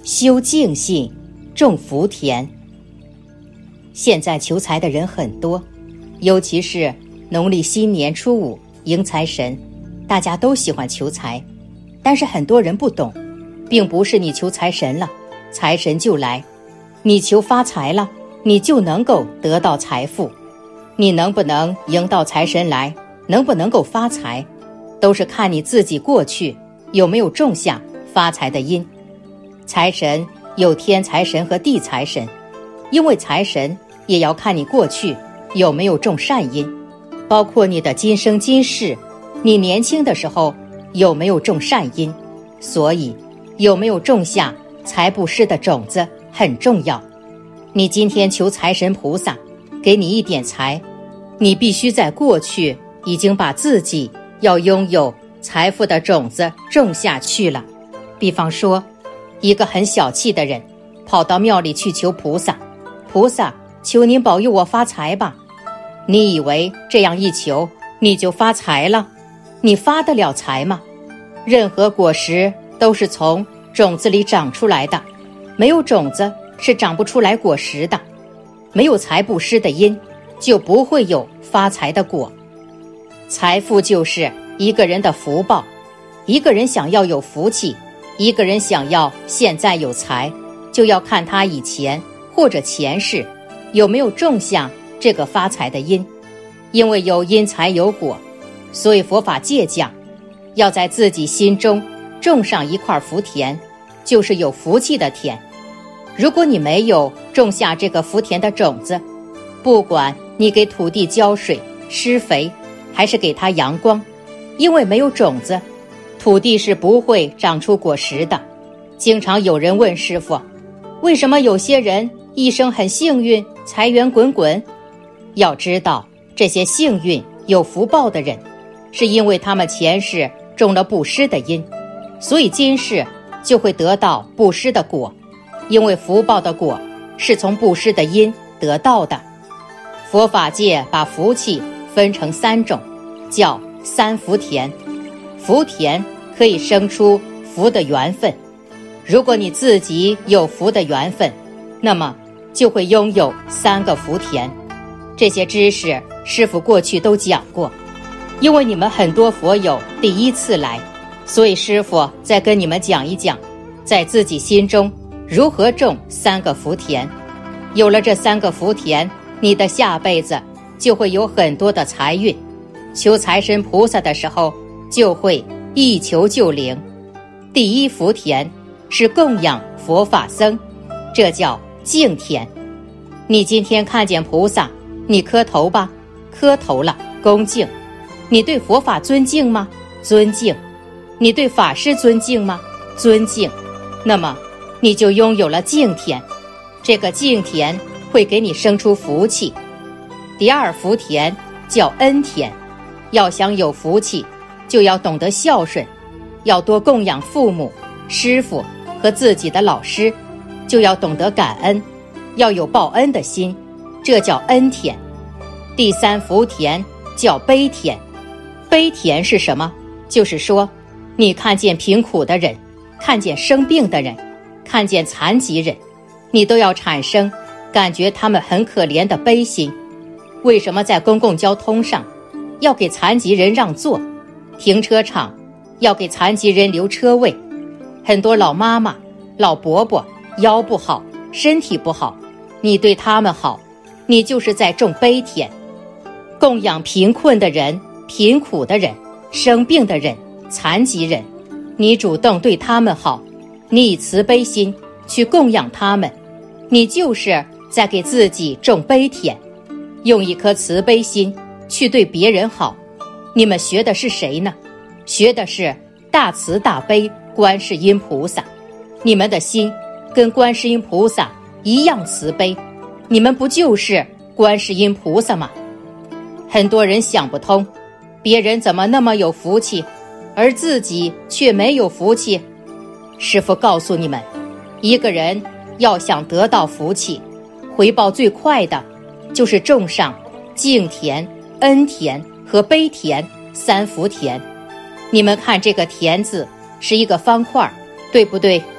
修静心，种福田。现在求财的人很多，尤其是农历新年初5迎财神，大家都喜欢求财。但是很多人不懂，并不是你求财神了，财神就来；你求发财了，你就能够得到财富。你能不能迎到财神来，能不能够发财，都是看你自己过去有没有种下发财的因。财神有天财神和地财神，因为财神也要看你过去有没有种善因，包括你的今生今世，你年轻的时候有没有种善因，所以有没有种下财布施的种子很重要。你今天求财神菩萨给你一点财，你必须在过去已经把自己要拥有财富的种子种下去了。比方说，一个很小气的人跑到庙里去求菩萨，菩萨，求您保佑我发财吧。你以为这样一求你就发财了？你发得了财吗？任何果实都是从种子里长出来的，没有种子是长不出来果实的。没有财布施的因，就不会有发财的果。财富就是一个人的福报，一个人想要有福气，一个人想要现在有财，就要看他以前或者前世有没有种下这个发财的因。因为有因才有果，所以佛法界讲，要在自己心中种上一块福田，就是有福气的田。如果你没有种下这个福田的种子，不管你给土地浇水施肥，还是给它阳光，因为没有种子，土地是不会长出果实的。经常有人问师父，为什么有些人一生很幸运，财源滚滚？要知道，这些幸运有福报的人，是因为他们前世种了布施的因，所以今世就会得到布施的果。因为福报的果是从布施的因得到的。佛法界把福气分成3种，叫3福田。福田可以生出福的缘分，如果你自己有福的缘分，那么就会拥有3个福田。这些知识师父过去都讲过，因为你们很多佛友第一次来，所以师父再跟你们讲一讲，在自己心中如何种3个福田。有了这3个福田，你的下辈子就会有很多的财运，求财神菩萨的时候就会一求就灵。第一福田是供养佛法僧，这叫敬田。你今天看见菩萨，你磕头吧，磕头了，恭敬。你对佛法尊敬吗？尊敬。你对法师尊敬吗？尊敬。那么你就拥有了敬田，这个敬田会给你生出福气。第2福田叫恩田，要想有福气，就要懂得孝顺，要多供养父母、师父和自己的老师，就要懂得感恩，要有报恩的心，这叫恩田。第3福田叫悲田。悲田是什么？就是说，你看见贫苦的人，看见生病的人，看见残疾人，你都要产生感觉他们很可怜的悲心。为什么在公共交通上要给残疾人让座？停车场要给残疾人留车位？很多老妈妈、老伯伯腰不好，身体不好，你对他们好，你就是在种悲田。供养贫困的人、贫苦的人、生病的人、残疾人，你主动对他们好，你以慈悲心去供养他们，你就是在给自己种悲田。用一颗慈悲心去对别人好，你们学的是谁呢？学的是大慈大悲观世音菩萨。你们的心跟观世音菩萨一样慈悲，你们不就是观世音菩萨吗？很多人想不通，别人怎么那么有福气，而自己却没有福气。师父告诉你们，一个人要想得到福气，回报最快的就是种上敬田、恩田和悲田3福田。你们看这个田字是一个方块，对不对？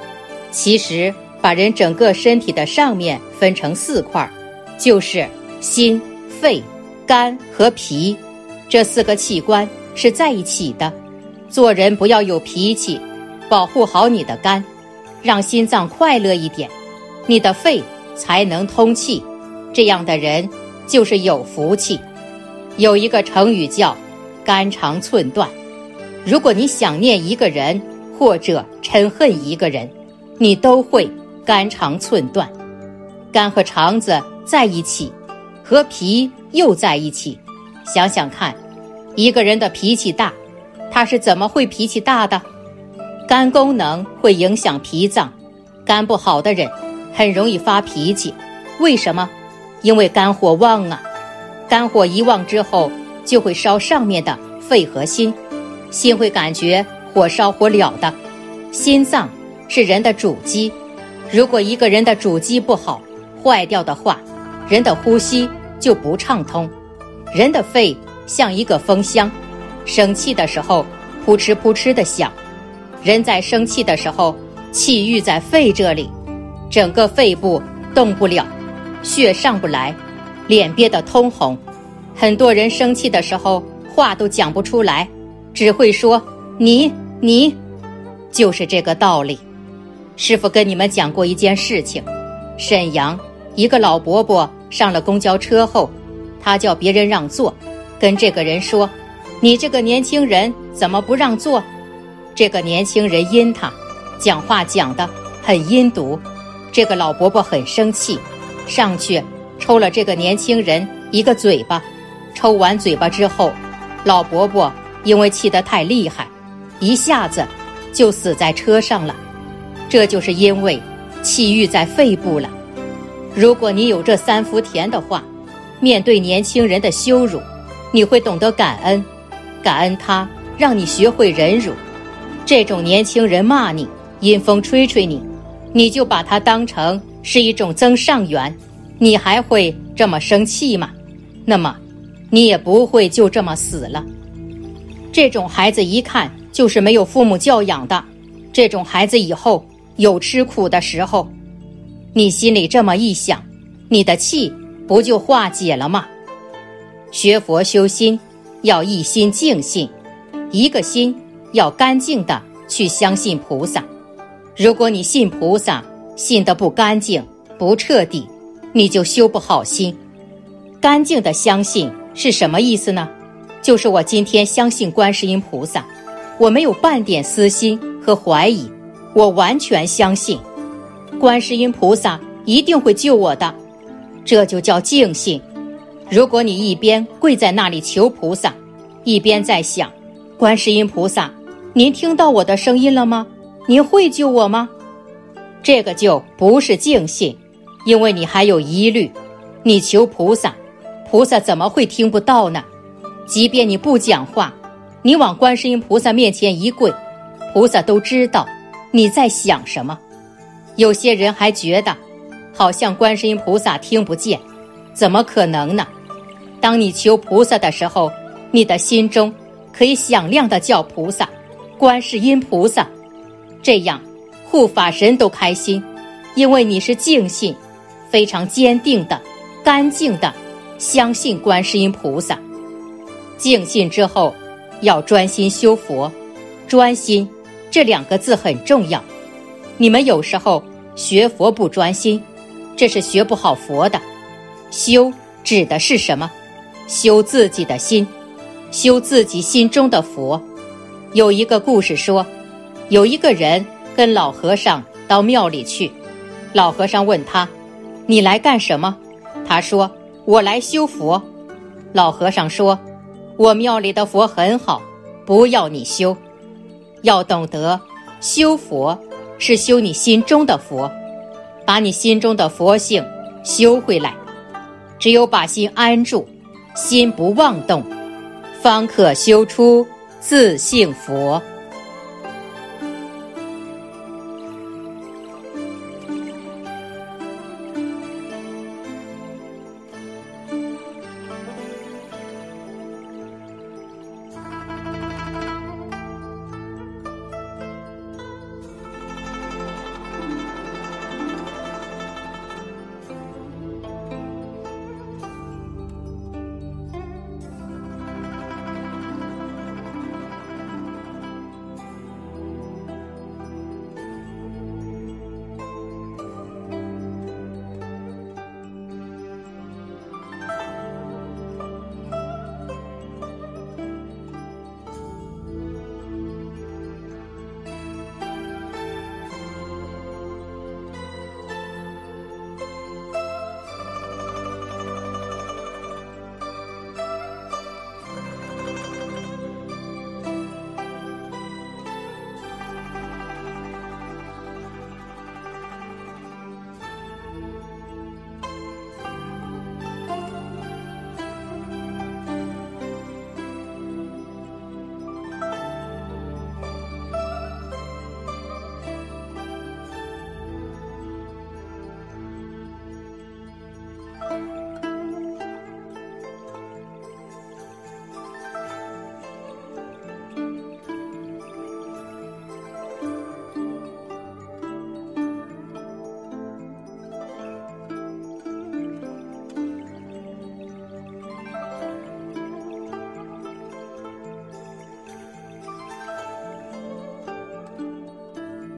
其实把人整个身体的上面分成4块，就是心、肺、肝和脾，这4个器官是在一起的。做人不要有脾气，保护好你的肝，让心脏快乐一点，你的肺才能通气，这样的人就是有福气。有一个成语叫肝肠寸断，如果你想念一个人或者嗔恨一个人，你都会肝肠寸断。肝和肠子在一起，和脾又在一起，想想看，一个人的脾气大，他是怎么会脾气大的？肝功能会影响脾脏，肝不好的人很容易发脾气。为什么？因为肝火旺啊。肝火一旺之后，就会烧上面的肺和心，心会感觉火烧火燎的。心脏是人的主机，如果一个人的主机不好，坏掉的话，人的呼吸就不畅通。人的肺像一个风箱，生气的时候扑哧扑哧的响，人在生气的时候，气郁在肺这里，整个肺部动不了，血上不来，脸憋得通红。很多人生气的时候话都讲不出来，只会说你，就是这个道理。师父跟你们讲过一件事情，沈阳一个老伯伯上了公交车后，他叫别人让座，跟这个人说，你这个年轻人怎么不让座？这个年轻人阴他，讲话讲得很阴毒，这个老伯伯很生气，上去抽了这个年轻人一个嘴巴。抽完嘴巴之后，老伯伯因为气得太厉害，一下子就死在车上了。这就是因为气郁在肺部了。如果你有这3福田的话，面对年轻人的羞辱，你会懂得感恩，感恩他让你学会忍辱。这种年轻人骂你，阴风吹吹你，你就把他当成是一种增上缘，你还会这么生气吗？那么你也不会就这么死了。这种孩子一看就是没有父母教养的，这种孩子以后有吃苦的时候。你心里这么一想，你的气不就化解了吗？学佛修心要一心净信，一个心要干净的去相信菩萨。如果你信菩萨信得不干净不彻底，你就修不好心。干净的相信是什么意思呢？就是我今天相信观世音菩萨，我没有半点私心和怀疑，我完全相信观世音菩萨一定会救我的，这就叫净信。如果你一边跪在那里求菩萨，一边在想，观世音菩萨，您听到我的声音了吗？您会救我吗？这个就不是净信，因为你还有疑虑。你求菩萨，菩萨怎么会听不到呢？即便你不讲话，你往观世音菩萨面前一跪，菩萨都知道你在想什么。有些人还觉得好像观世音菩萨听不见，怎么可能呢？当你求菩萨的时候，你的心中可以响亮地叫菩萨，观世音菩萨，这样护法神都开心，因为你是净信，非常坚定的干净的相信观世音菩萨。净信之后要专心修佛，专心这2个字很重要。你们有时候学佛不专心，这是学不好佛的。修指的是什么？修自己的心，修自己心中的佛。有一个故事说，有一个人跟老和尚到庙里去，老和尚问他，你来干什么？他说，我来修佛。老和尚说，我庙里的佛很好，不要你修。要懂得修佛是修你心中的佛，把你心中的佛性修回来。只有把心安住，心不妄动，方可修出自性佛。